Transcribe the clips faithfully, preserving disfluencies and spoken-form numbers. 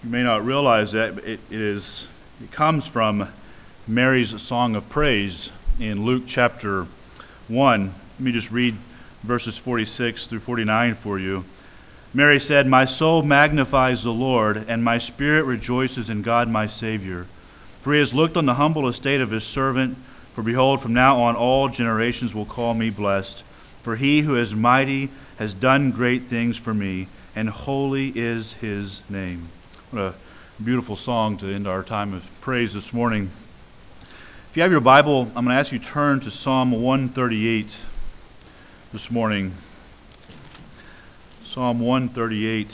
You may not realize that, but it, it is it comes from Mary's song of praise in Luke chapter one. Let me just read verses forty-six through forty-nine for you. Mary said, "My soul magnifies the Lord, and my spirit rejoices in God my Savior. For he has looked on the humble estate of his servant. For behold, from now on all generations will call me blessed. For he who is mighty has done great things for me, and holy is his name." What a beautiful song to end our time of praise this morning. If you have your Bible, I'm going to ask you to turn to Psalm one thirty-eight this morning. Psalm one thirty-eight.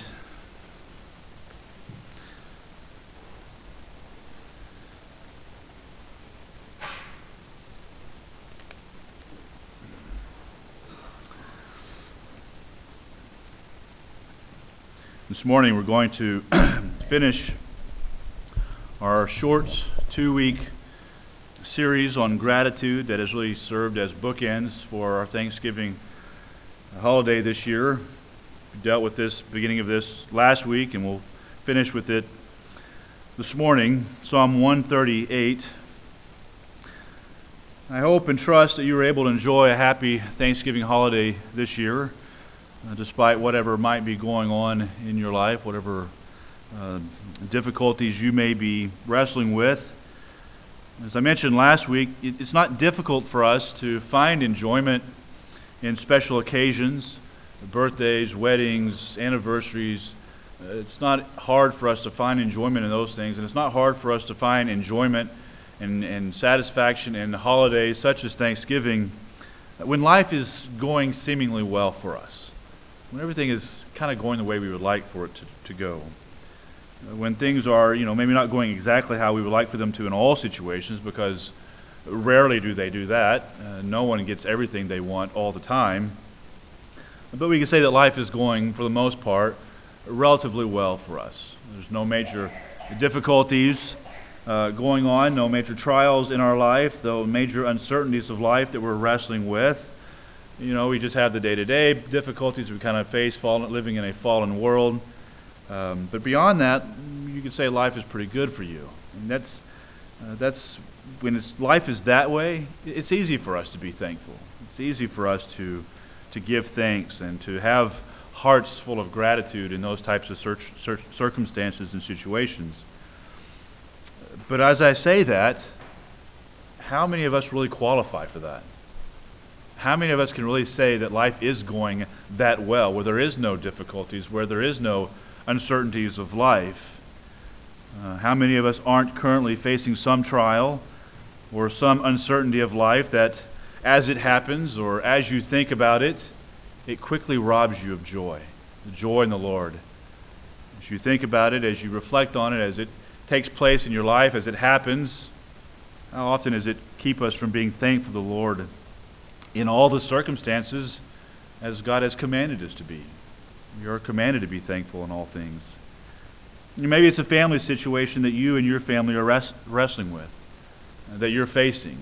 This morning we're going to finish our short two-week series on gratitude that has really served as bookends for our Thanksgiving holiday this year. We dealt with this beginning of this last week, and we'll finish with it this morning. Psalm one thirty-eight. I hope and trust that you were able to enjoy a happy Thanksgiving holiday this year, uh, despite whatever might be going on in your life, whatever uh, difficulties you may be wrestling with. As I mentioned last week, it, it's not difficult for us to find enjoyment in special occasions, birthdays, weddings, anniversaries. Uh, it's not hard for us to find enjoyment in those things, and it's not hard for us to find enjoyment and, and satisfaction in holidays such as Thanksgiving when life is going seemingly well for us, when everything is kind of going the way we would like for it to, to go. Uh, when things are, you know, maybe not going exactly how we would like for them to in all situations, because rarely do they do that. Uh, no one gets everything they want all the time. But we can say that life is going, for the most part, relatively well for us. There's no major difficulties uh, going on, no major trials in our life, though major uncertainties of life that we're wrestling with. You know, we just have the day-to-day difficulties we kind of face fallen, living in a fallen world. Um, but beyond that, you could say life is pretty good for you. And that's uh, that's when it's, life is that way, it's easy for us to be thankful. It's easy for us to to give thanks and to have hearts full of gratitude in those types of cir- cir- circumstances and situations. But as I say that, how many of us really qualify for that? How many of us can really say that life is going that well, where there is no difficulties, where there is no uncertainties of life? Uh, how many of us aren't currently facing some trial or some uncertainty of life that, as it happens or as you think about it, it quickly robs you of joy, the joy in the Lord? As you think about it, as you reflect on it, as it takes place in your life, as it happens, how often does it keep us from being thankful to the Lord in all the circumstances as God has commanded us to be? We are commanded to be thankful in all things. Maybe it's a family situation that you and your family are res- wrestling with, uh, that you're facing.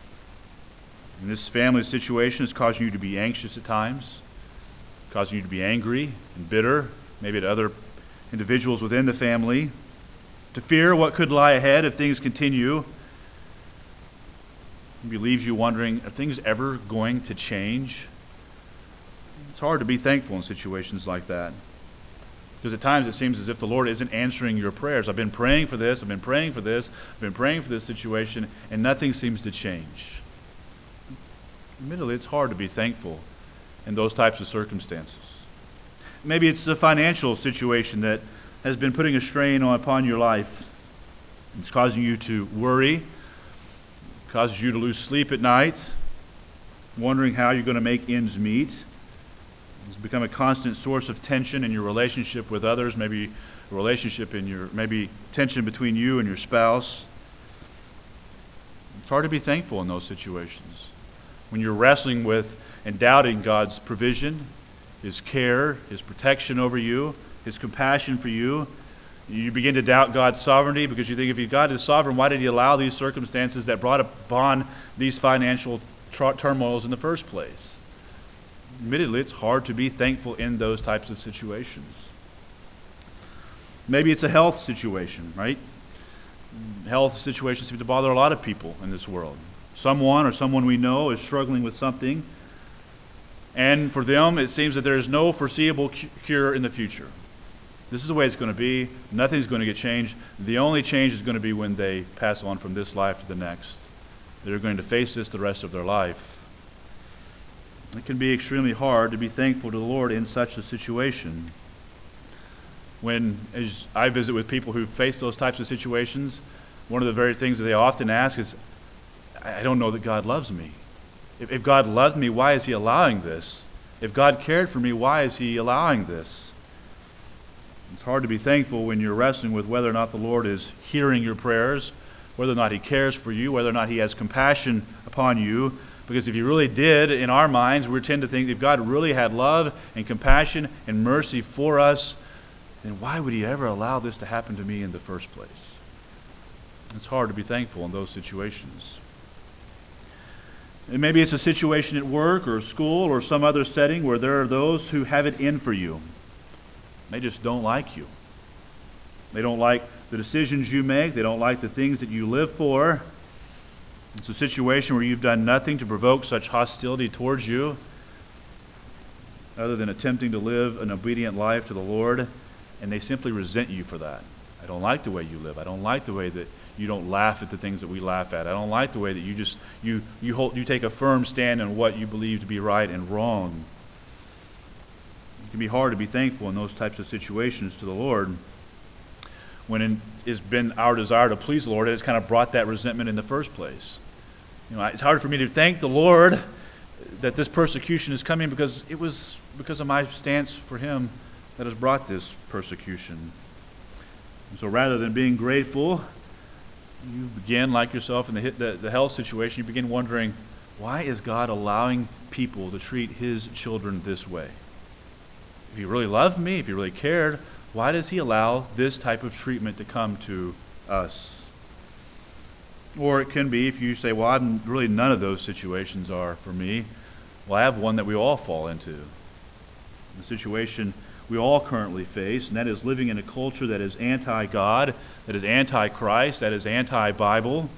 And this family situation is causing you to be anxious at times, causing you to be angry and bitter, maybe at other individuals within the family, to fear what could lie ahead if things continue. Maybe leaves you wondering, are things ever going to change? It's hard to be thankful in situations like that, because at times it seems as if the Lord isn't answering your prayers. I've been praying for this, I've been praying for this, I've been praying for this situation, and nothing seems to change. Admittedly, it's hard to be thankful in those types of circumstances. Maybe it's a financial situation that has been putting a strain on, upon your life. It's causing you to worry, causes you to lose sleep at night, wondering how you're going to make ends meet. It's become a constant source of tension in your relationship with others, maybe a relationship in your, maybe tension between you and your spouse. It's hard to be thankful in those situations, when you're wrestling with and doubting God's provision, His care, His protection over you, His compassion for you. You begin to doubt God's sovereignty because you think, if God is sovereign, why did He allow these circumstances that brought upon these financial tra- turmoils in the first place? Admittedly, it's hard to be thankful in those types of situations. Maybe it's a health situation, right? Health situations seem to bother a lot of people in this world. Someone or someone we know is struggling with something, and for them it seems that there is no foreseeable cure in the future. This is the way it's going to be. Nothing's going to get changed. The only change is going to be when they pass on from this life to the next. They're going to face this the rest of their life. It can be extremely hard to be thankful to the Lord in such a situation. When as I visit with people who face those types of situations, one of the very things that they often ask is, I don't know that God loves me. If, if God loved me, why is He allowing this? If God cared for me, why is He allowing this? It's hard to be thankful when you're wrestling with whether or not the Lord is hearing your prayers, whether or not He cares for you, whether or not He has compassion upon you. Because if He really did, in our minds, we tend to think if God really had love and compassion and mercy for us, then why would He ever allow this to happen to me in the first place? It's hard to be thankful in those situations. And maybe it's a situation at work or school or some other setting where there are those who have it in for you. They just don't like you. They don't like the decisions you make. They don't like the things that you live for. It's a situation where you've done nothing to provoke such hostility towards you other than attempting to live an obedient life to the Lord, and they simply resent you for that. I don't like the way you live. I don't like the way that you don't laugh at the things that we laugh at. I don't like the way that you just you you hold you take a firm stand on what you believe to be right and wrong. It can be hard to be thankful in those types of situations to the Lord when it has been our desire to please the Lord. It has kind of brought that resentment in the first place. You know, it's hard for me to thank the Lord that this persecution is coming because it was because of my stance for Him that has brought this persecution. And so rather than being grateful, you begin, like yourself in the, the, the health situation, you begin wondering, why is God allowing people to treat His children this way? If He really loved me, if He really cared, why does He allow this type of treatment to come to us? Or it can be, if you say, well, I'm, really none of those situations are for me. Well, I have one that we all fall into. The situation we all currently face, and that is living in a culture that is anti-God, that is anti-Christ, that is anti-Bible.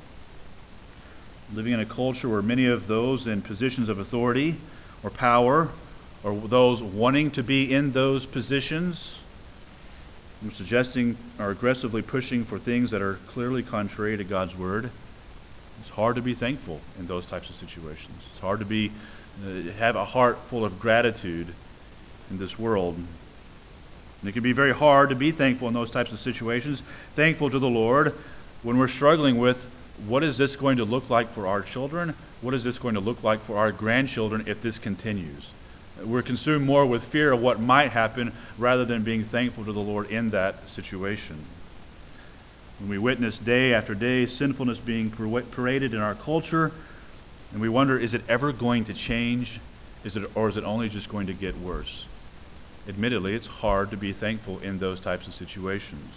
Living in a culture where many of those in positions of authority or power, or those wanting to be in those positions, are suggesting, are aggressively pushing for things that are clearly contrary to God's Word. It's hard to be thankful in those types of situations. It's hard to be uh, have a heart full of gratitude in this world. And it can be very hard to be thankful in those types of situations, thankful to the Lord when we're struggling with what is this going to look like for our children? What is this going to look like for our grandchildren if this continues? We're consumed more with fear of what might happen rather than being thankful to the Lord in that situation. When we witness day after day sinfulness being paraded in our culture, and we wonder, is it ever going to change? Is it, or is it only just going to get worse? Admittedly, it's hard to be thankful in those types of situations.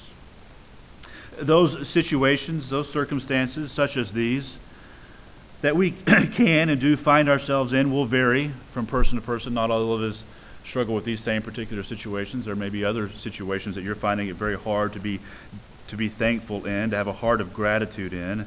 Those situations, those circumstances, such as these, that we can and do find ourselves in will vary from person to person. Not all of us struggle with these same particular situations. There may be other situations that you're finding it very hard to be to be thankful in, to have a heart of gratitude in.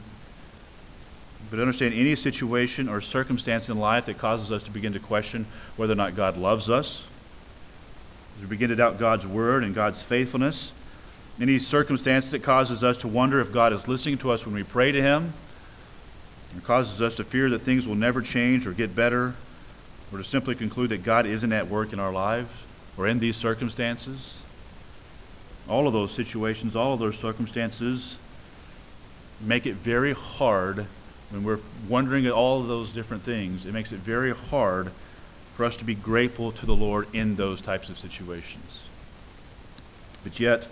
But understand, any situation or circumstance in life that causes us to begin to question whether or not God loves us, as we begin to doubt God's Word and God's faithfulness, any circumstance that causes us to wonder if God is listening to us when we pray to Him, and causes us to fear that things will never change or get better, or to simply conclude that God isn't at work in our lives or in these circumstances. All of those situations, all of those circumstances make it very hard when we're wondering at all of those different things. It makes it very hard for us to be grateful to the Lord in those types of situations. But yet,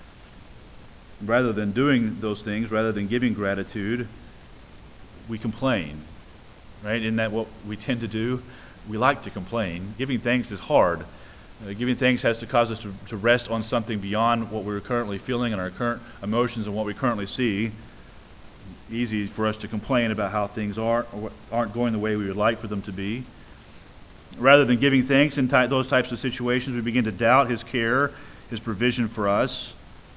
rather than doing those things, rather than giving gratitude, we complain, right? Isn't that what we tend to do? We like to complain. Giving thanks is hard. Uh, giving thanks has to cause us to, to rest on something beyond what we're currently feeling and our current emotions and what we currently see. Easy for us to complain about how things are or aren't going the way we would like for them to be. Rather than giving thanks in ty- those types of situations, we begin to doubt His care, His provision for us.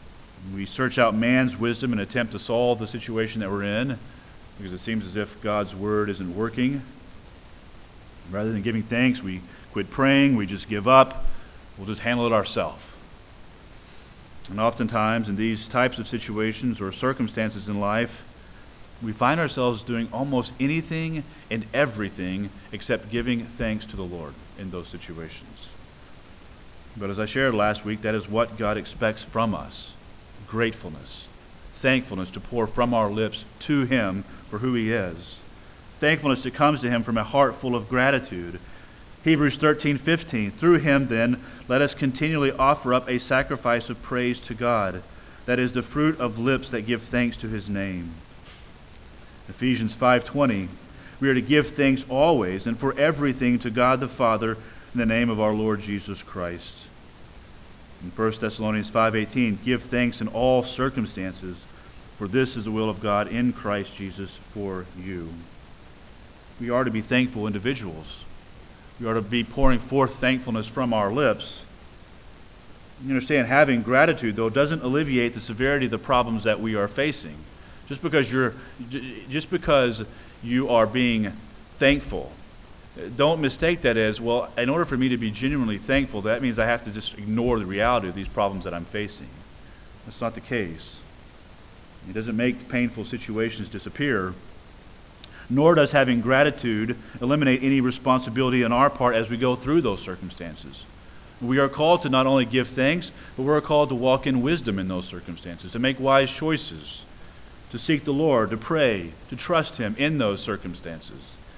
We search out man's wisdom and attempt to solve the situation that we're in because it seems as if God's word isn't working. Rather than giving thanks, we quit praying, we just give up, we'll just handle it ourselves. And oftentimes in these types of situations or circumstances in life, we find ourselves doing almost anything and everything except giving thanks to the Lord in those situations. But as I shared last week, that is what God expects from us. Gratefulness, thankfulness to pour from our lips to Him for who He is. Thankfulness that comes to Him from a heart full of gratitude. Hebrews thirteen fifteen, through Him then let us continually offer up a sacrifice of praise to God, that is the fruit of lips that give thanks to His name. Ephesians five twenty, we are to give thanks always and for everything to God the Father in the name of our Lord Jesus Christ. In First Thessalonians five eighteen, give thanks in all circumstances, for this is the will of God in Christ Jesus for you. We are to be thankful individuals. We are to be pouring forth thankfulness from our lips. You understand, having gratitude, though, doesn't alleviate the severity of the problems that we are facing. Just because you're, just because you are being thankful, don't mistake that as, well, in order for me to be genuinely thankful, that means I have to just ignore the reality of these problems that I'm facing. That's not the case. It doesn't make painful situations disappear, nor does having gratitude eliminate any responsibility on our part as we go through those circumstances. We are called to not only give thanks, but we're called to walk in wisdom in those circumstances, to make wise choices, to seek the Lord, to pray, to trust Him in those circumstances.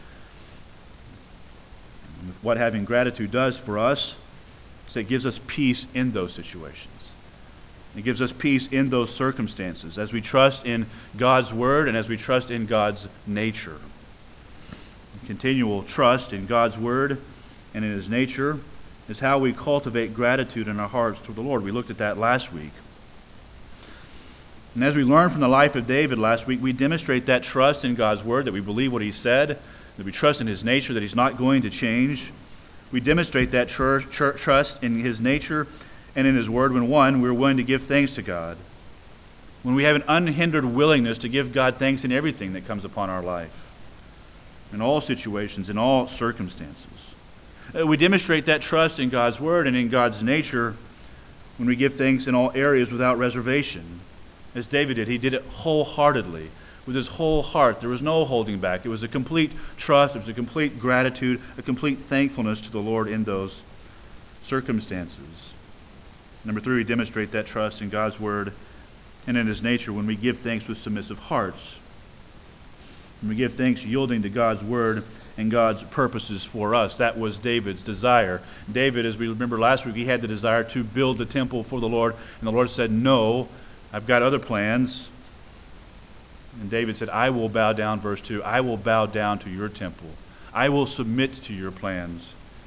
And what having gratitude does for us is it gives us peace in those situations. It gives us peace in those circumstances as we trust in God's Word and as we trust in God's nature. Continual trust in God's Word and in His nature is how we cultivate gratitude in our hearts toward the Lord. We looked at that last week. And as we learned from the life of David last week, we demonstrate that trust in God's Word, that we believe what He said, that we trust in His nature, that He's not going to change. We demonstrate that tr- tr- trust in His nature and in His Word when, one, we're willing to give thanks to God. When we have an unhindered willingness to give God thanks in everything that comes upon our life, in all situations, in all circumstances. Uh, we demonstrate that trust in God's Word and in God's nature when we give thanks in all areas without reservation. As David did, he did it wholeheartedly, with his whole heart. There was no holding back. It was a complete trust, it was a complete gratitude, a complete thankfulness to the Lord in those circumstances. Number three, we demonstrate that trust in God's Word and in His nature when we give thanks with submissive hearts. When we give thanks yielding to God's Word and God's purposes for us. That was David's desire. David, as we remember last week, he had the desire to build the temple for the Lord, and the Lord said, no, I've got other plans. And David said, I will bow down, verse two, I will bow down to your temple. I will submit to your plans.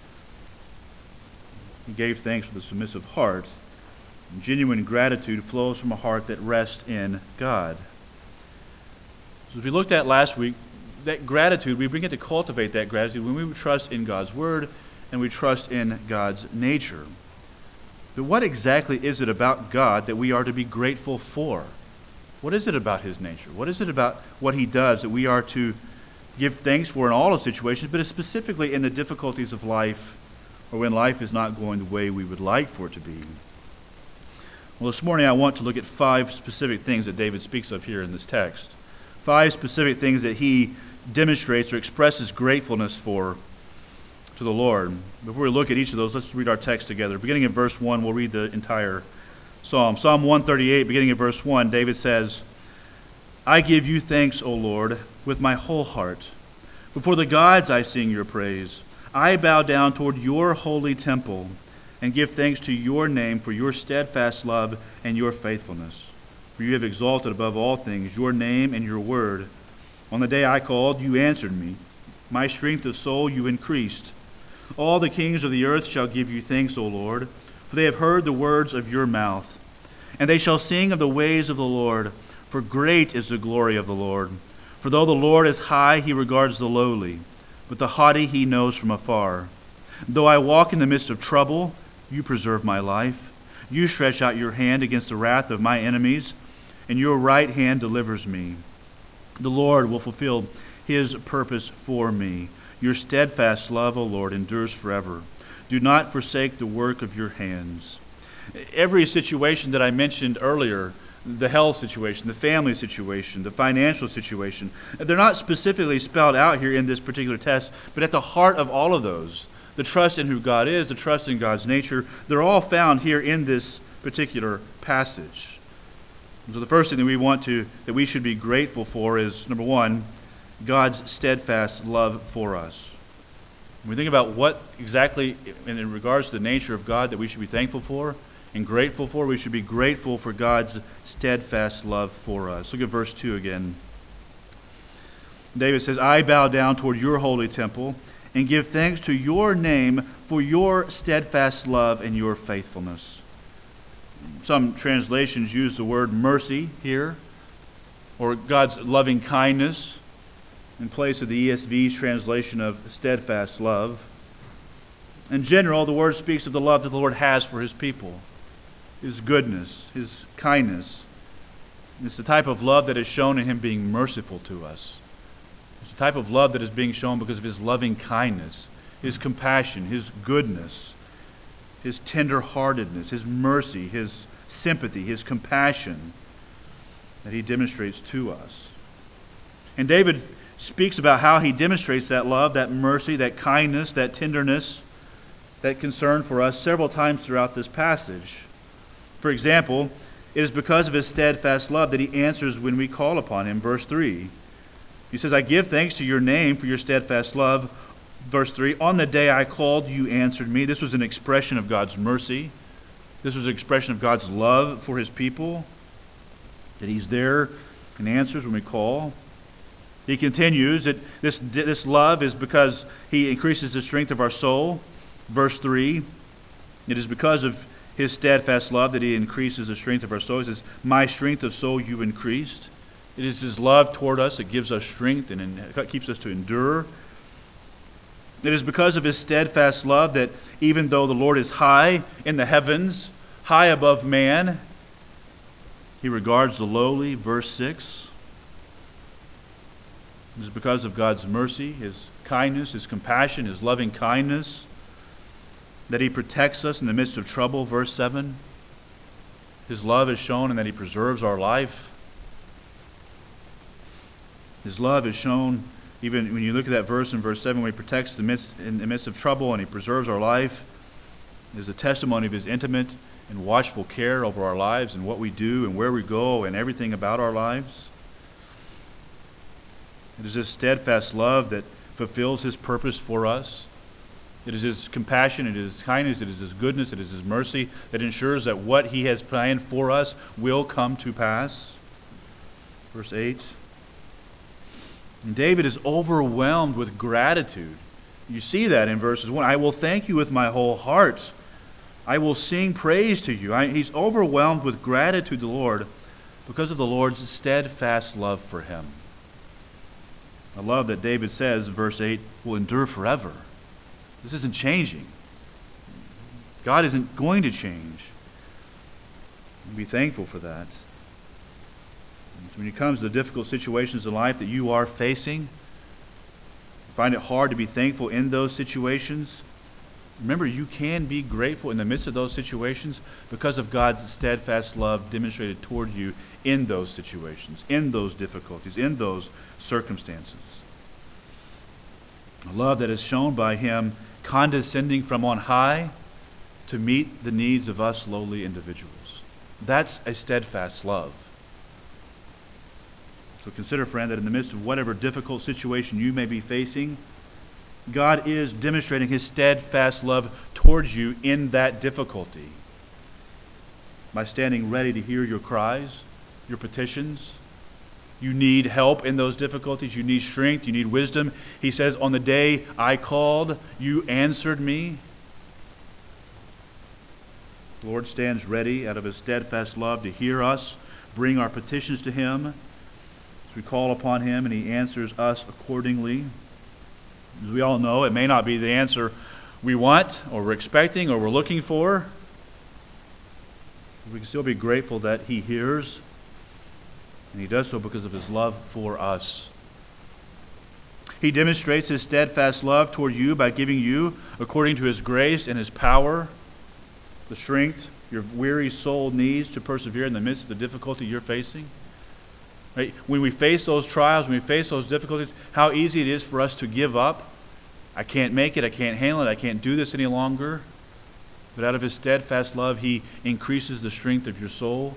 He gave thanks with a submissive heart. And genuine gratitude flows from a heart that rests in God. So as we looked at last week, that gratitude, we begin to cultivate that gratitude when we trust in God's Word and we trust in God's nature. But what exactly is it about God that we are to be grateful for? What is it about His nature? What is it about what He does that we are to give thanks for in all the situations, but specifically in the difficulties of life or when life is not going the way we would like for it to be? Well, this morning I want to look at five specific things that David speaks of here in this text. Five specific things that he demonstrates or expresses gratefulness for to the Lord. Before we look at each of those, let's read our text together. Beginning in verse one, we'll read the entire psalm. Psalm one thirty-eight, beginning in verse one, David says, I give you thanks, O Lord, with my whole heart. Before the gods I sing your praise. I bow down toward your holy temple and give thanks to your name for your steadfast love and your faithfulness. For you have exalted above all things your name and your word. On the day I called, you answered me. My strength of soul you increased. All the kings of the earth shall give you thanks, O Lord, for they have heard the words of your mouth. And they shall sing of the ways of the Lord, for great is the glory of the Lord. For though the Lord is high, he regards the lowly, but the haughty he knows from afar. Though I walk in the midst of trouble, you preserve my life. You stretch out your hand against the wrath of my enemies, and your right hand delivers me. The Lord will fulfill his purpose for me. Your steadfast love, O Lord, endures forever. Do not forsake the work of your hands. Every situation that I mentioned earlier, the health situation, the family situation, the financial situation, they're not specifically spelled out here in this particular text, but at the heart of all of those, the trust in who God is, the trust in God's nature, they're all found here in this particular passage. So the first thing that we want to, that we should be grateful for is, number one, God's steadfast love for us. When we think about what exactly, in regards to the nature of God, that we should be thankful for and grateful for, we should be grateful for God's steadfast love for us. Look at verse two again. David says, I bow down toward your holy temple and give thanks to your name for your steadfast love and your faithfulness. Some translations use the word mercy here, or God's loving kindness, in place of the E S V's translation of steadfast love. In general, the word speaks of the love that the Lord has for his people, his goodness, his kindness. It's the type of love that is shown in him being merciful to us. It's the type of love that is being shown because of his loving kindness, his compassion, his goodness, his tender-heartedness, his mercy, his sympathy, his compassion that he demonstrates to us. And David speaks about how he demonstrates that love, that mercy, that kindness, that tenderness, that concern for us several times throughout this passage. For example, it is because of his steadfast love that he answers when we call upon him. Verse three, he says, I give thanks to your name for your steadfast love. Verse three, on the day I called, you answered me. This was an expression of God's mercy. This was an expression of God's love for his people, that he's there and answers when we call. He continues that this, this love is because he increases the strength of our soul. Verse three, it is because of his steadfast love that he increases the strength of our soul. He says, my strength of soul you increased. It is his love toward us that gives us strength and keeps us to endure. It is because of his steadfast love that even though the Lord is high in the heavens, high above man, he regards the lowly. Verse six. It is because of God's mercy, his kindness, his compassion, his loving kindness, that he protects us in the midst of trouble. Verse seven. His love is shown in that he preserves our life. His love is shown even when you look at that verse in verse seven, when he protects the midst, in the midst of trouble and he preserves our life. It is a testimony of his intimate and watchful care over our lives and what we do and where we go and everything about our lives. It is his steadfast love that fulfills his purpose for us. It is his compassion, it is his kindness, it is his goodness, it is his mercy that ensures that what he has planned for us will come to pass. Verse eight. And David is overwhelmed with gratitude. You see that in verses one. I will thank you with my whole heart. I will sing praise to you. I, he's overwhelmed with gratitude to the Lord because of the Lord's steadfast love for him. A love that David says, verse eight, will endure forever. This isn't changing. God isn't going to change. Be thankful for that. When it comes to the difficult situations in life that you are facing, find it hard to be thankful in those situations, remember you can be grateful in the midst of those situations because of God's steadfast love demonstrated toward you in those situations, in those difficulties, in those circumstances. A love that is shown by him condescending from on high to meet the needs of us lowly individuals. That's a steadfast love. So consider, friend, that in the midst of whatever difficult situation you may be facing, God is demonstrating his steadfast love towards you in that difficulty by standing ready to hear your cries, your petitions. You need help in those difficulties. You need strength. You need wisdom. He says, on the day I called, you answered me. The Lord stands ready out of his steadfast love to hear us, bring our petitions to him. As we call upon him and he answers us accordingly. As we all know, it may not be the answer we want or we're expecting or we're looking for. We can still be grateful that he hears, and he does so because of his love for us. He demonstrates his steadfast love toward you by giving you, according to his grace and his power, the strength your weary soul needs to persevere in the midst of the difficulty you're facing. Right? When we face those trials, when we face those difficulties, how easy it is for us to give up. I can't make it, I can't handle it, I can't do this any longer. But out of his steadfast love, he increases the strength of your soul.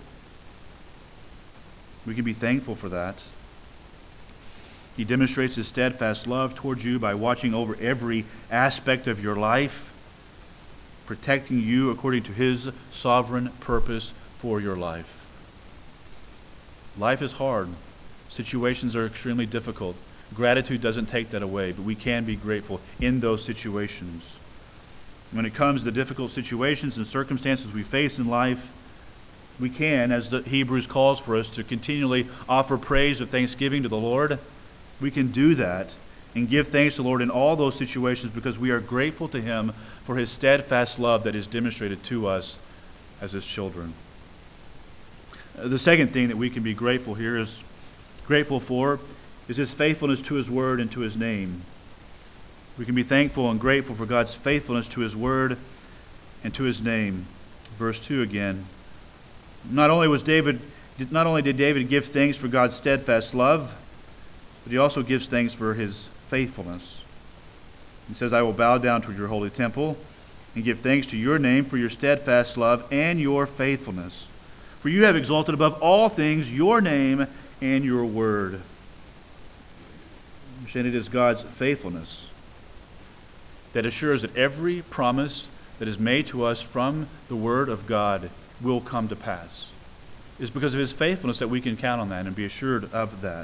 We can be thankful for that. He demonstrates his steadfast love towards you by watching over every aspect of your life, protecting you according to his sovereign purpose for your life. Life is hard. Situations are extremely difficult. Gratitude doesn't take that away, but we can be grateful in those situations. When it comes to difficult situations and circumstances we face in life, we can, as the Hebrews calls for us, to continually offer praise of thanksgiving to the Lord. We can do that and give thanks to the Lord in all those situations because we are grateful to him for his steadfast love that is demonstrated to us as his children. The second thing that we can be grateful here is grateful for is his faithfulness to his word and to his name. We can be thankful and grateful for God's faithfulness to his word and to his name. Verse two again. Not only was David, not only did David give thanks for God's steadfast love, but he also gives thanks for his faithfulness. He says, I will bow down toward your holy temple and give thanks to your name for your steadfast love and your faithfulness. For you have exalted above all things your name and your word. Understand it is God's faithfulness that assures that every promise that is made to us from the Word of God will come to pass. It's because of his faithfulness that we can count on that and be assured of that.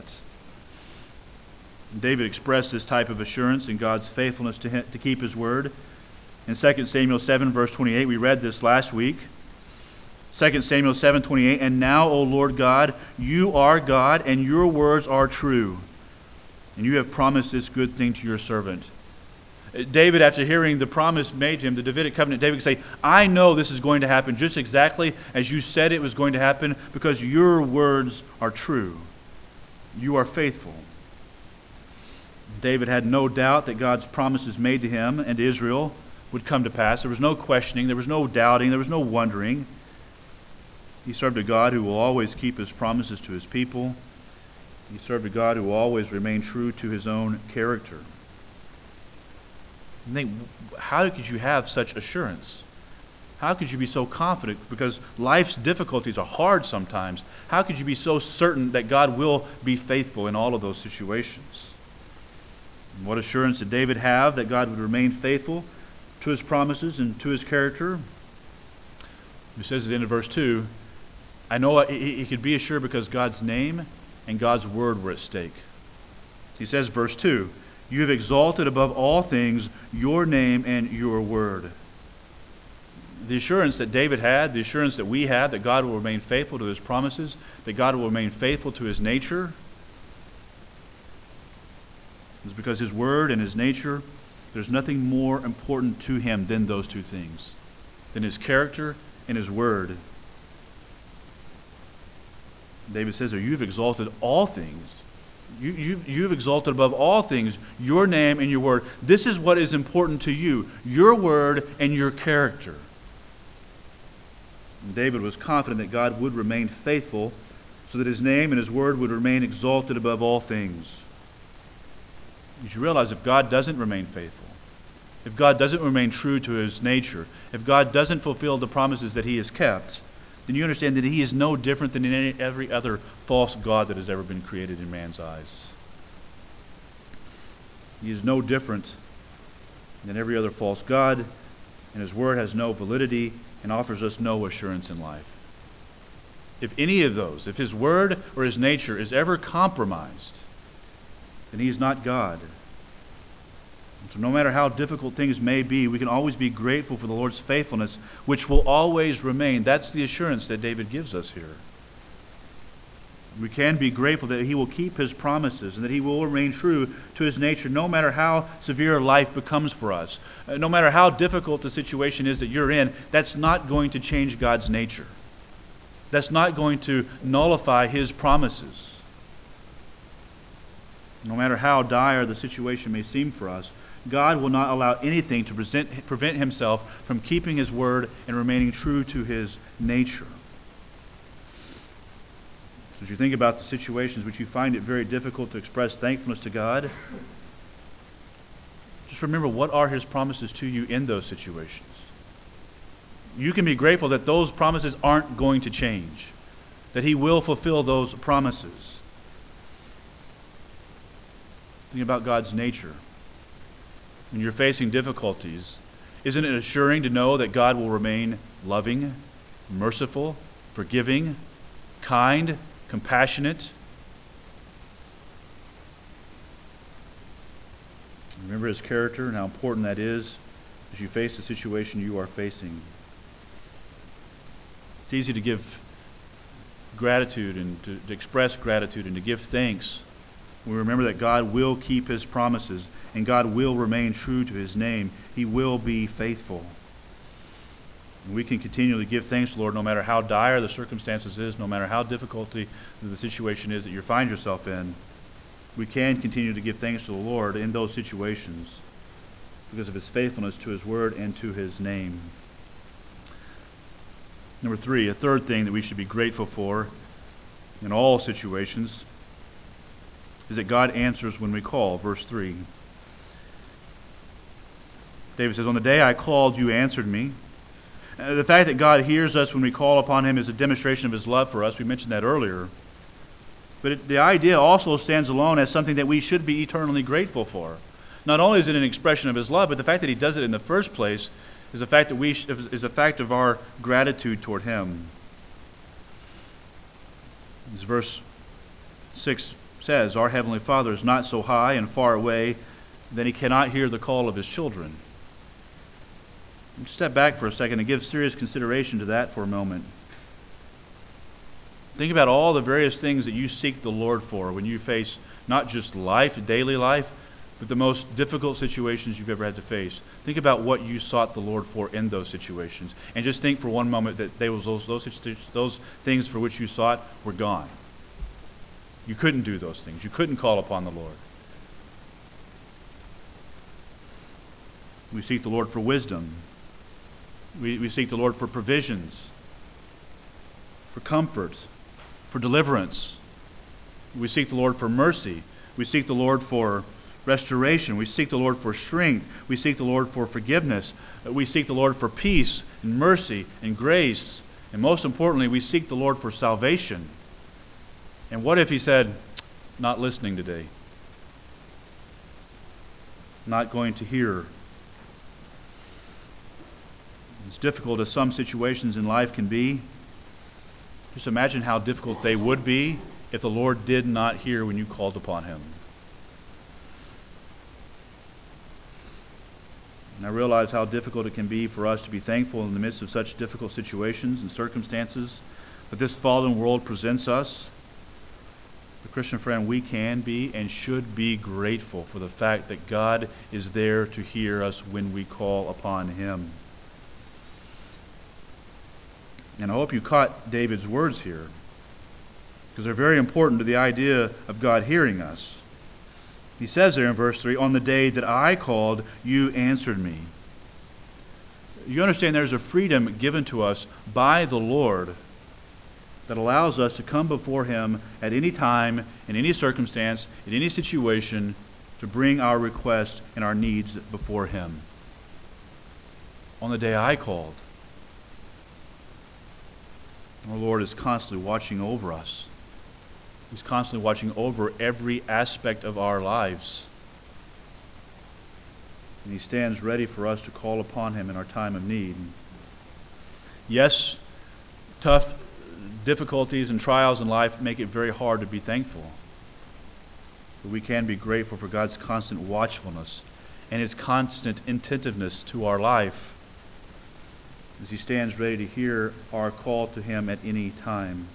David expressed this type of assurance in God's faithfulness to, him, to keep his word. In Second Samuel seven, verse twenty-eight, we read this last week. Second Samuel seven, twenty-eight, and now, O Lord God, you are God, and your words are true. And you have promised this good thing to your servant. David, after hearing the promise made to him, the Davidic covenant, David can say, I know this is going to happen just exactly as you said it was going to happen because your words are true. You are faithful. David had no doubt that God's promises made to him and to Israel would come to pass. There was no questioning, there was no doubting, there was no wondering. He served a God who will always keep his promises to his people. He served a God who will always remain true to his own character. And think, how could you have such assurance? How could you be so confident? Because life's difficulties are hard sometimes. How could you be so certain that God will be faithful in all of those situations? And what assurance did David have that God would remain faithful to his promises and to his character? He says at the end of verse two, I know he, he could be assured because God's name and God's word were at stake. He says, verse two, you have exalted above all things your name and your word. The assurance that David had, the assurance that we have that God will remain faithful to his promises, that God will remain faithful to his nature, is because his word and his nature, there's nothing more important to him than those two things, than his character and his word. David says, you've exalted all things. You, you, you've exalted above all things your name and your word. This is what is important to you, your word and your character. And David was confident that God would remain faithful so that his name and his word would remain exalted above all things. You should realize if God doesn't remain faithful, if God doesn't remain true to his nature, if God doesn't fulfill the promises that he has kept, then you understand that he is no different than any, every other false god that has ever been created in man's eyes. He is no different than every other false god, and his word has no validity and offers us no assurance in life. If any of those, if his word or his nature is ever compromised, then he is not God. So no matter how difficult things may be, we can always be grateful for the Lord's faithfulness, which will always remain. That's the assurance that David gives us here. We can be grateful that he will keep his promises and that he will remain true to his nature no matter how severe life becomes for us. No matter how difficult the situation is that you're in, that's not going to change God's nature. That's not going to nullify His promises. No matter how dire the situation may seem for us, God will not allow anything to present, prevent Himself from keeping His word and remaining true to His nature. So as you think about the situations which you find it very difficult to express thankfulness to God, just remember, what are His promises to you in those situations? You can be grateful that those promises aren't going to change, that He will fulfill those promises. Think about God's nature. When you're facing difficulties, isn't it assuring to know that God will remain loving, merciful, forgiving, kind, compassionate? Remember His character and how important that is as you face the situation you are facing. It's easy to give gratitude and to, to express gratitude and to give thanks. We remember that God will keep His promises and God will remain true to His name. He will be faithful. And we can continually give thanks, Lord, no matter how dire the circumstances is, no matter how difficult the situation is that you find yourself in. We can continue to give thanks to the Lord in those situations because of His faithfulness to His word and to His name. Number three, a third thing that we should be grateful for in all situations is that God answers when we call. Verse three. David says, "On the day I called, you answered me." Uh, the fact that God hears us when we call upon Him is a demonstration of His love for us. We mentioned that earlier. But it, the idea also stands alone as something that we should be eternally grateful for. Not only is it an expression of His love, but the fact that He does it in the first place is a fact that we sh- is a fact of our gratitude toward Him. As verse six says, "Our Heavenly Father is not so high and far away that He cannot hear the call of His children." Step back for a second and give serious consideration to that for a moment. Think about all the various things that you seek the Lord for when you face not just life, daily life, but the most difficult situations you've ever had to face. Think about what you sought the Lord for in those situations. And just think for one moment that they was those, those, those things for which you sought were gone. You couldn't do those things. You couldn't call upon the Lord. We seek the Lord for wisdom. We, we seek the Lord for provisions, for comfort, for deliverance. We seek the Lord for mercy. We seek the Lord for restoration. We seek the Lord for strength. We seek the Lord for forgiveness. We seek the Lord for peace and mercy and grace. And most importantly, we seek the Lord for salvation. And what if He said, "Not listening today, not going to hear"? As difficult as some situations in life can be, just imagine how difficult they would be if the Lord did not hear when you called upon Him. And I realize how difficult it can be for us to be thankful in the midst of such difficult situations and circumstances that this fallen world presents us. But Christian friend, we can be and should be grateful for the fact that God is there to hear us when we call upon Him. And I hope you caught David's words here, because they're very important to the idea of God hearing us. He says there in verse three, "On the day that I called, you answered me." You understand there's a freedom given to us by the Lord that allows us to come before Him at any time, in any circumstance, in any situation, to bring our requests and our needs before Him. On the day I called. Our Lord is constantly watching over us. He's constantly watching over every aspect of our lives. And He stands ready for us to call upon Him in our time of need. Yes, tough difficulties and trials in life make it very hard to be thankful. But we can be grateful for God's constant watchfulness and His constant attentiveness to our life, as He stands ready to hear our call to Him at any time.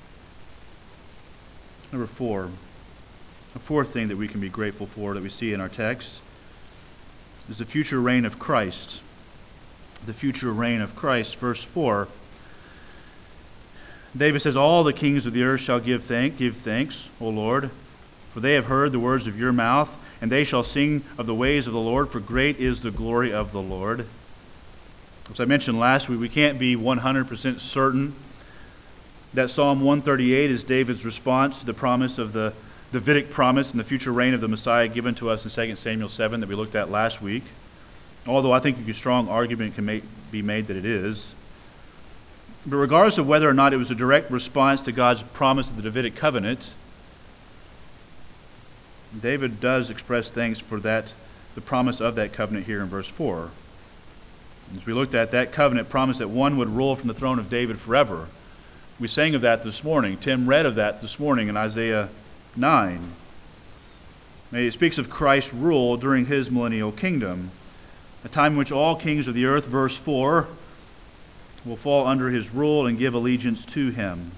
Number four, a fourth thing that we can be grateful for that we see in our text is the future reign of Christ. The future reign of Christ, verse four. David says, all the kings of the earth shall give thank, give thanks, O Lord, for they have heard the words of your mouth, and they shall sing of the ways of the Lord, for great is the glory of the Lord. As I mentioned last week, we can't be one hundred percent certain that Psalm one thirty-eight is David's response to the promise of the Davidic promise and the future reign of the Messiah given to us in Second Samuel seven that we looked at last week, although I think a strong argument can make, be made that it is. But regardless of whether or not it was a direct response to God's promise of the Davidic covenant, David does express thanks for that, the promise of that covenant here in verse four. As we looked at, that covenant promised that one would rule from the throne of David forever. We sang of that this morning. Tim read of that this morning in Isaiah nine. It speaks of Christ's rule during his millennial kingdom, a time in which all kings of the earth, verse four, will fall under his rule and give allegiance to him.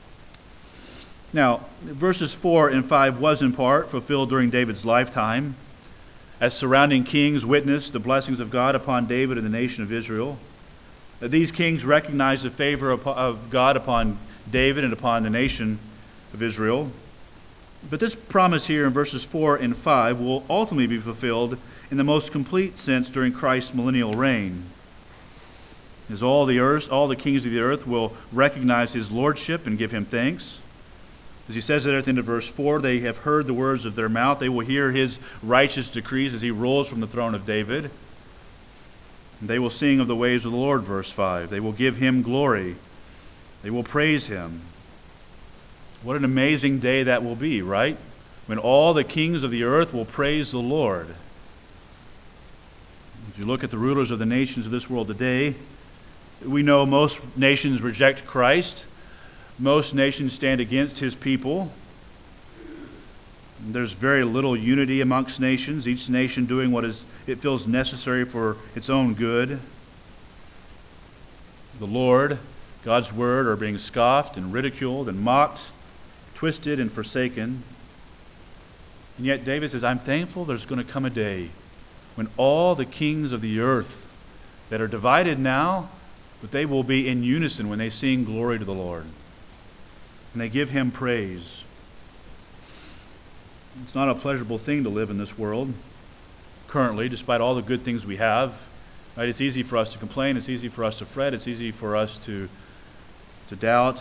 Now, verses four and five was in part fulfilled during David's lifetime, as surrounding kings witnessed the blessings of God upon David and the nation of Israel. These kings recognized the favor of God upon David and upon the nation of Israel. But this promise here in verses four and five will ultimately be fulfilled in the most complete sense during Christ's millennial reign, as all the earth, all the kings of the earth will recognize his lordship and give him thanks. As he says at the end of verse four, they have heard the words of their mouth. They will hear his righteous decrees as he rules from the throne of David. And they will sing of the ways of the Lord, verse five. They will give him glory. They will praise him. What an amazing day that will be, right? When all the kings of the earth will praise the Lord. If you look at the rulers of the nations of this world today, we know most nations reject Christ. Most nations stand against his people. There's very little unity amongst nations, each nation doing what is it feels necessary for its own good. The Lord, God's word, are being scoffed and ridiculed and mocked, twisted and forsaken. And yet David says, I'm thankful there's going to come a day when all the kings of the earth that are divided now, but they will be in unison when they sing glory to the Lord. And they give him praise. It's not a pleasurable thing to live in this world currently, despite all the good things we have. Right? It's easy for us to complain. It's easy for us to fret. It's easy for us to, to doubt.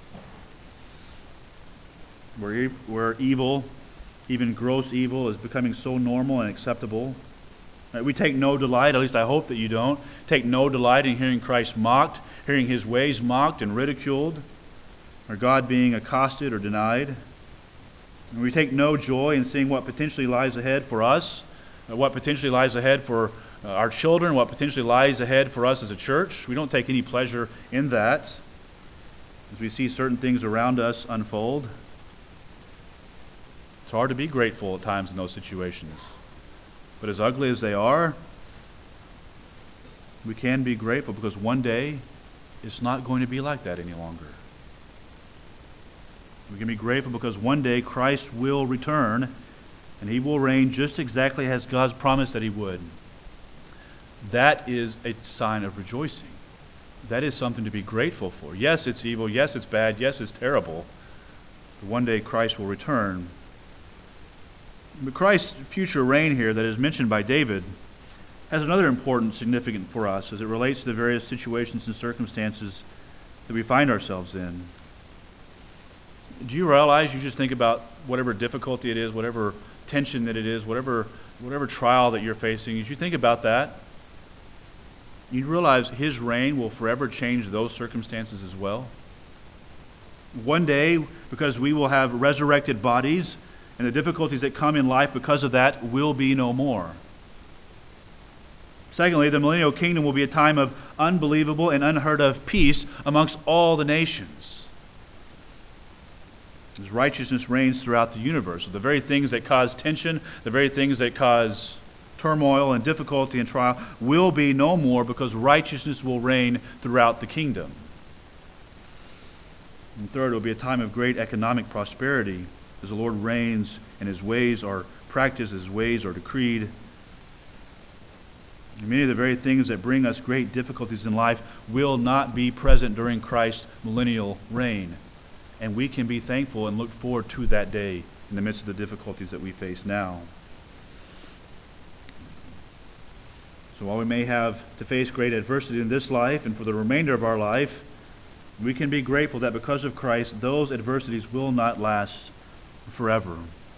Where, where evil, even gross evil, is becoming so normal and acceptable. Right? We take no delight, at least I hope that you don't, take no delight in hearing Christ mocked, hearing his ways mocked and ridiculed, or God being accosted or denied. And we take no joy in seeing what potentially lies ahead for us, what potentially lies ahead for uh, our children, what potentially lies ahead for us as a church. We don't take any pleasure in that as we see certain things around us unfold. It's hard to be grateful at times in those situations. But as ugly as they are, we can be grateful because one day it's not going to be like that any longer. We can be grateful because one day Christ will return and he will reign just exactly as God's promised that he would. That is a sign of rejoicing. That is something to be grateful for. Yes, it's evil. Yes, it's bad. Yes, it's terrible. But one day Christ will return. But Christ's future reign here that is mentioned by David has another important significance for us as it relates to the various situations and circumstances that we find ourselves in. Do you realize, you just think about whatever difficulty it is, whatever tension that it is, whatever whatever trial that you're facing, as you think about that, you realize his reign will forever change those circumstances as well. One day, because we will have resurrected bodies, and the difficulties that come in life because of that will be no more. Secondly, the millennial kingdom will be a time of unbelievable and unheard of peace amongst all the nations. As righteousness reigns throughout the universe. So the very things that cause tension, the very things that cause turmoil and difficulty and trial will be no more because righteousness will reign throughout the kingdom. And third, it will be a time of great economic prosperity as the Lord reigns and his ways are practiced, his ways are decreed. Many of the very things that bring us great difficulties in life will not be present during Christ's millennial reign. And we can be thankful and look forward to that day in the midst of the difficulties that we face now. So while we may have to face great adversity in this life and for the remainder of our life, we can be grateful that because of Christ, those adversities will not last forever.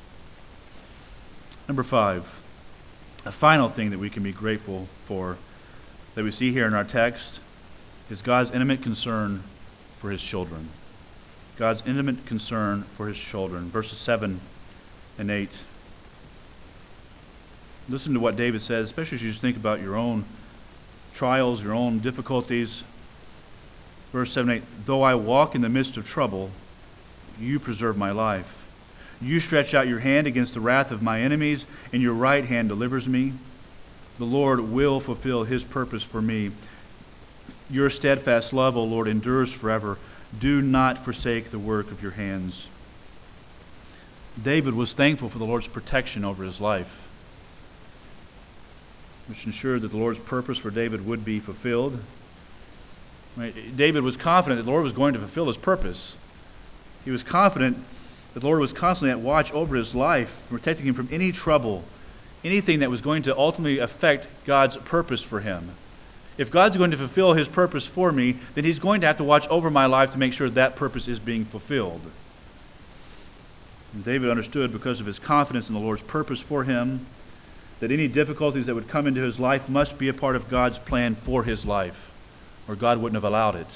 Number five, a final thing that we can be grateful for that we see here in our text is God's intimate concern for his children. God's intimate concern for his children. Verses seven and eight. Listen to what David says, especially as you think about your own trials, your own difficulties. Verse seven and eight, though I walk in the midst of trouble, you preserve my life. You stretch out your hand against the wrath of my enemies, and your right hand delivers me. The Lord will fulfill his purpose for me. Your steadfast love, O Lord, endures forever. Do not forsake the work of your hands. David was thankful for the Lord's protection over his life, which ensured that the Lord's purpose for David would be fulfilled. Right? David was confident that the Lord was going to fulfill his purpose. He was confident that the Lord was constantly at watch over his life, protecting him from any trouble, anything that was going to ultimately affect God's purpose for him. If God's going to fulfill his purpose for me, then he's going to have to watch over my life to make sure that purpose is being fulfilled. And David understood, because of his confidence in the Lord's purpose for him, that any difficulties that would come into his life must be a part of God's plan for his life, or God wouldn't have allowed it.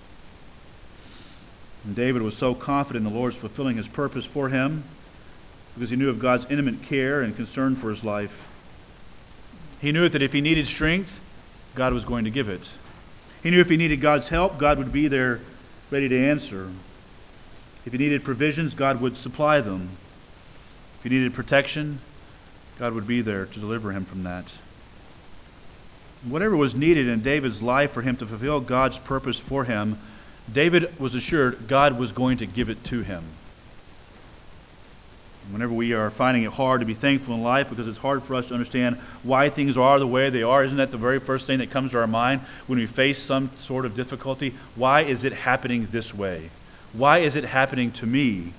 And David was so confident in the Lord's fulfilling his purpose for him because he knew of God's intimate care and concern for his life. He knew that if he needed strength, God was going to give it. He knew if he needed God's help, God would be there ready to answer. If he needed provisions, God would supply them. If he needed protection, God would be there to deliver him from that. Whatever was needed in David's life for him to fulfill God's purpose for him, David was assured God was going to give it to him. Whenever we are finding it hard to be thankful in life because it's hard for us to understand why things are the way they are, isn't that the very first thing that comes to our mind when we face some sort of difficulty? Why is it happening this way? Why is it happening to me?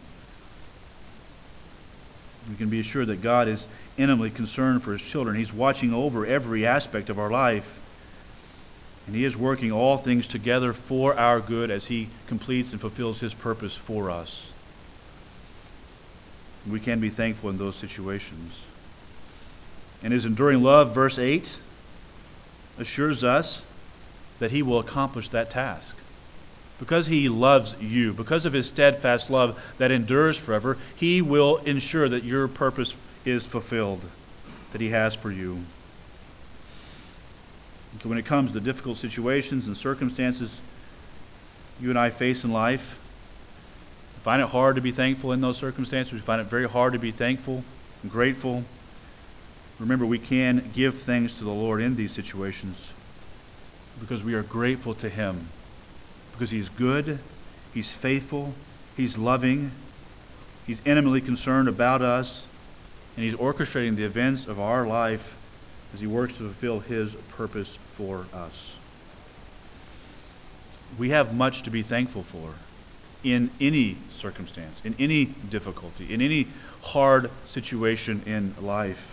We can be assured that God is intimately concerned for his children. He's watching over every aspect of our life. And he is working all things together for our good as he completes and fulfills his purpose for us. We can be thankful in those situations. And his enduring love, verse eight, assures us that he will accomplish that task. Because he loves you, because of his steadfast love that endures forever, he will ensure that your purpose is fulfilled, that he has for you. So when it comes to difficult situations and circumstances you and I face in life, we find it hard to be thankful in those circumstances. We find it very hard to be thankful and grateful. Remember, we can give thanks to the Lord in these situations because we are grateful to him. Because he's good, he's faithful, he's loving, he's intimately concerned about us, and he's orchestrating the events of our life as he works to fulfill his purpose for us. We have much to be thankful for in any circumstance, in any difficulty, in any hard situation in life.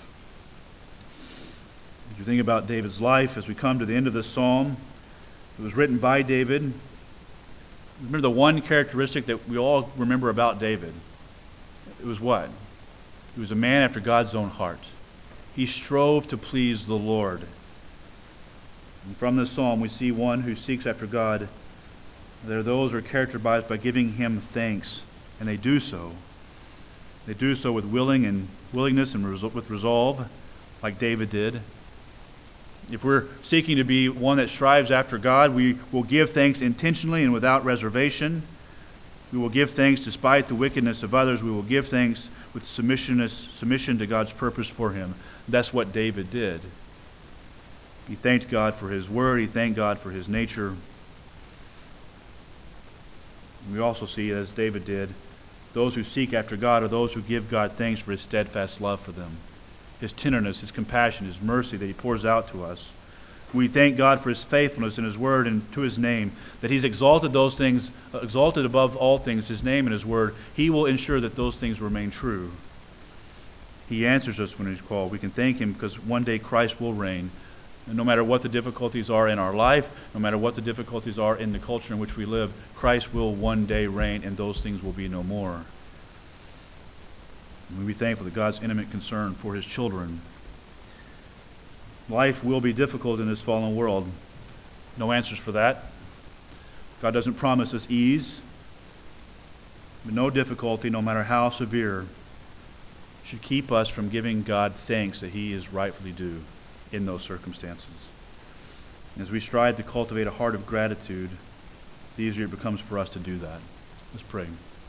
If you think about David's life as we come to the end of this psalm, it was written by David. Remember the one characteristic that we all remember about David? It was what? He was a man after God's own heart. He strove to please the Lord. And from this psalm, we see one who seeks after God. There are those who are characterized by giving him thanks, and they do so. They do so with willing and willingness and with resolve, like David did. If we're seeking to be one that strives after God, we will give thanks intentionally and without reservation. We will give thanks despite the wickedness of others. We will give thanks with submission to God's purpose for him. That's what David did. He thanked God for his word. He thanked God for his nature. We also see, as David did, those who seek after God are those who give God thanks for his steadfast love for them. His tenderness, His compassion, His mercy that He pours out to us. We thank God for His faithfulness in His word and to His name, that He's exalted those things, uh, exalted above all things, His name and His word. He will ensure that those things remain true. He answers us when He's called. We can thank Him because one day Christ will reign. And no matter what the difficulties are in our life, no matter what the difficulties are in the culture in which we live, Christ will one day reign and those things will be no more. And we be thankful that God's intimate concern for His children. Life will be difficult in this fallen world. No answers for that. God doesn't promise us ease, but no difficulty, no matter how severe, should keep us from giving God thanks that He is rightfully due in those circumstances. As we strive to cultivate a heart of gratitude, the easier it becomes for us to do that. Let's pray.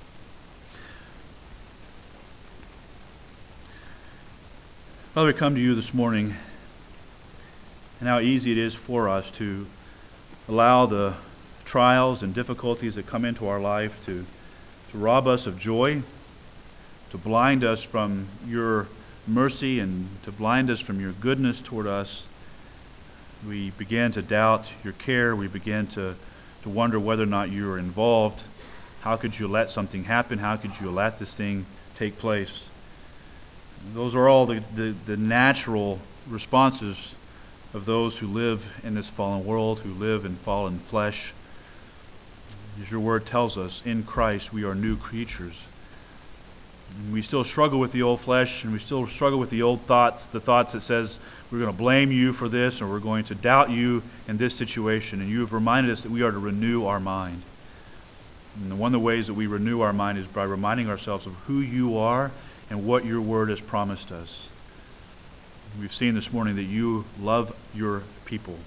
Father, we come to You this morning, and how easy it is for us to allow the trials and difficulties that come into our life to, to rob us of joy, to blind us from Your mercy, and to blind us from Your goodness toward us. We begin to doubt Your care. We begin to, to wonder whether or not You are involved. How could You let something happen? How could You let this thing take place? Those are all the, the, the natural responses of those who live in this fallen world, who live in fallen flesh. As Your word tells us, in Christ we are new creatures. And we still struggle with the old flesh, and we still struggle with the old thoughts, the thoughts that says we're going to blame You for this, or we're going to doubt You in this situation. And You have reminded us that we are to renew our mind. And one of the ways that we renew our mind is by reminding ourselves of who You are and what Your word has promised us. We've seen this morning that You love Your people.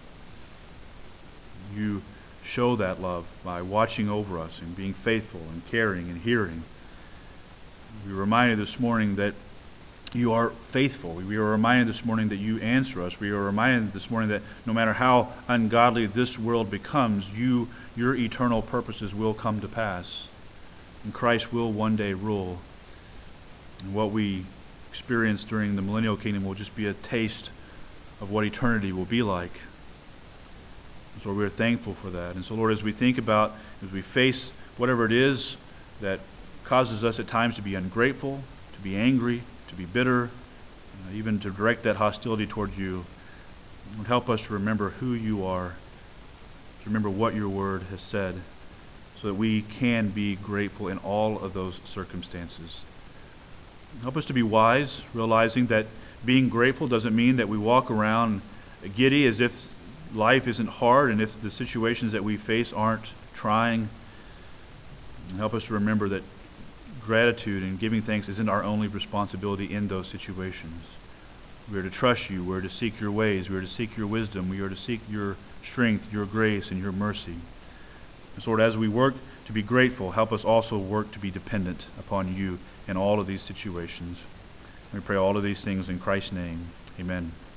You show that love by watching over us and being faithful and caring and hearing. We were reminded this morning that You are faithful. We are reminded this morning that You answer us. We are reminded this morning that no matter how ungodly this world becomes, You, Your eternal purposes will come to pass. And Christ will one day rule. And what we experience during the millennial kingdom will just be a taste of what eternity will be like. And so we're thankful for that. And so, Lord, as we think about, as we face whatever it is that causes us at times to be ungrateful, to be angry, to be bitter, uh, even to direct that hostility toward You, Lord, help us to remember who You are, to remember what Your word has said, so that we can be grateful in all of those circumstances. Help us to be wise, realizing that being grateful doesn't mean that we walk around giddy as if life isn't hard and if the situations that we face aren't trying. And help us to remember that gratitude and giving thanks isn't our only responsibility in those situations. We are to trust You. We are to seek Your ways. We are to seek Your wisdom. We are to seek Your strength, Your grace, and Your mercy. And so, Lord, as we work to be grateful, help us also work to be dependent upon You in all of these situations. We pray all of these things in Christ's name. Amen.